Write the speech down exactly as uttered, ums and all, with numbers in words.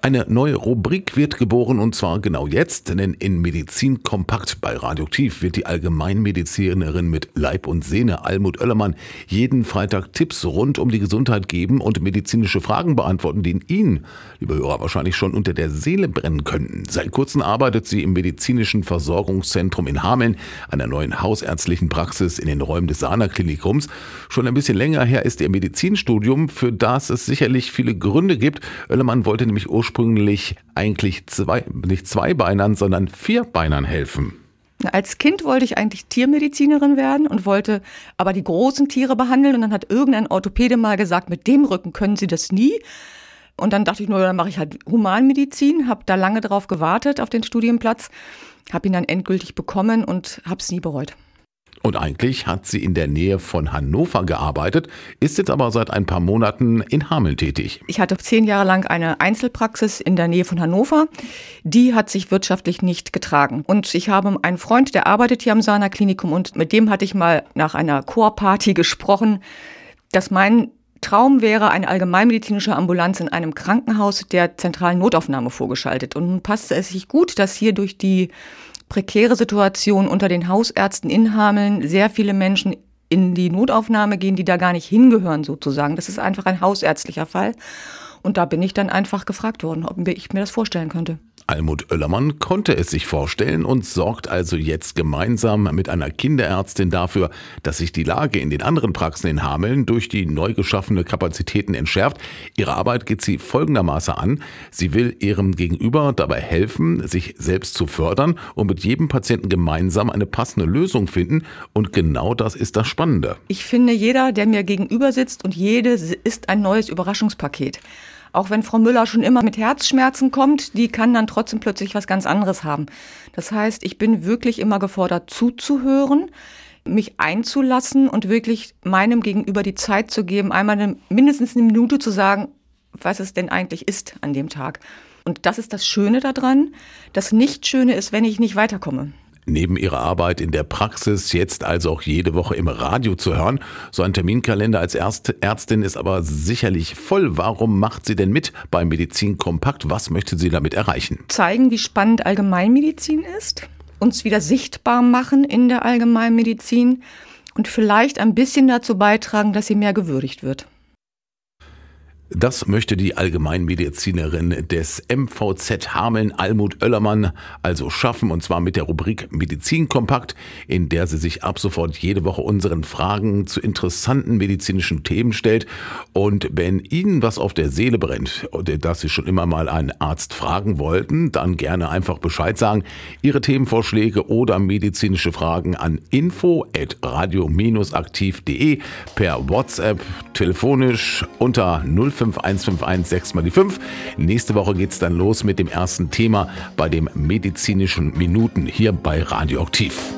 Eine neue Rubrik wird geboren und zwar genau jetzt, denn in Medizin Kompakt bei Radioaktiv wird die Allgemeinmedizinerin mit Leib und Sehne Almut Oellermann jeden Freitag Tipps rund um die Gesundheit geben und medizinische Fragen beantworten, die Ihnen, liebe Hörer, wahrscheinlich schon unter der Seele brennen könnten. Seit kurzem arbeitet sie im medizinischen Versorgungszentrum in Hameln, einer neuen hausärztlichen Praxis in den Räumen des Sana Klinikums. Schon ein bisschen länger her ist ihr Medizinstudium, für das es sicherlich viele Gründe gibt. Oellermann wollte nämlich ursprünglich ursprünglich eigentlich zwei, nicht Zweibeinern, sondern Vierbeinern helfen. Als Kind wollte ich eigentlich Tiermedizinerin werden und wollte aber die großen Tiere behandeln. Und dann hat irgendein Orthopäde mal gesagt, mit dem Rücken können Sie das nie. Und dann dachte ich, nur, dann mache ich halt Humanmedizin, habe da lange drauf gewartet auf den Studienplatz, habe ihn dann endgültig bekommen und habe es nie bereut. Und eigentlich hat sie in der Nähe von Hannover gearbeitet, ist jetzt aber seit ein paar Monaten in Hameln tätig. Ich hatte zehn Jahre lang eine Einzelpraxis in der Nähe von Hannover. Die hat sich wirtschaftlich nicht getragen. Und ich habe einen Freund, der arbeitet hier am Sana Klinikum und mit dem hatte ich mal nach einer Chorparty gesprochen, dass mein Traum wäre, eine allgemeinmedizinische Ambulanz in einem Krankenhaus der zentralen Notaufnahme vorgeschaltet. Und nun passte es sich gut, dass hier durch die prekäre Situation unter den Hausärzten in Hameln sehr viele Menschen in die Notaufnahme gehen, die da gar nicht hingehören sozusagen. Das ist einfach ein hausärztlicher Fall. Und da bin ich dann einfach gefragt worden, ob ich mir das vorstellen könnte. Almut Oellermann konnte es sich vorstellen und sorgt also jetzt gemeinsam mit einer Kinderärztin dafür, dass sich die Lage in den anderen Praxen in Hameln durch die neu geschaffene Kapazitäten entschärft. Ihre Arbeit geht sie folgendermaßen an. Sie will ihrem Gegenüber dabei helfen, sich selbst zu fördern und mit jedem Patienten gemeinsam eine passende Lösung finden. Und genau das ist das Spannende. Ich finde, jeder, der mir gegenüber sitzt und jede ist ein neues Überraschungspaket. Auch wenn Frau Müller schon immer mit Herzschmerzen kommt, die kann dann trotzdem plötzlich was ganz anderes haben. Das heißt, ich bin wirklich immer gefordert, zuzuhören, mich einzulassen und wirklich meinem Gegenüber die Zeit zu geben, einmal eine, mindestens eine Minute zu sagen, was es denn eigentlich ist an dem Tag. Und das ist das Schöne daran. Das Nicht-Schöne ist, wenn ich nicht weiterkomme. Neben ihrer Arbeit in der Praxis jetzt also auch jede Woche im Radio zu hören. So ein Terminkalender als Ärztin ist aber sicherlich voll. Warum macht sie denn mit beim Medizin Kompakt? Was möchte sie damit erreichen? Zeigen, wie spannend Allgemeinmedizin ist, uns wieder sichtbar machen in der Allgemeinmedizin und vielleicht ein bisschen dazu beitragen, dass sie mehr gewürdigt wird. Das möchte die Allgemeinmedizinerin des M V Z Hameln, Almut Oellermann, also schaffen, und zwar mit der Rubrik Medizin Kompakt, in der sie sich ab sofort jede Woche unseren Fragen zu interessanten medizinischen Themen stellt. Und wenn Ihnen was auf der Seele brennt, oder dass Sie schon immer mal einen Arzt fragen wollten, dann gerne einfach Bescheid sagen. Ihre Themenvorschläge oder medizinische Fragen an info at radio aktiv punkt de per WhatsApp, telefonisch unter null fünf eins fünf eins sechs mal die fünf. Nächste Woche geht's dann los mit dem ersten Thema bei dem medizinischen Minuten hier bei Radioaktiv.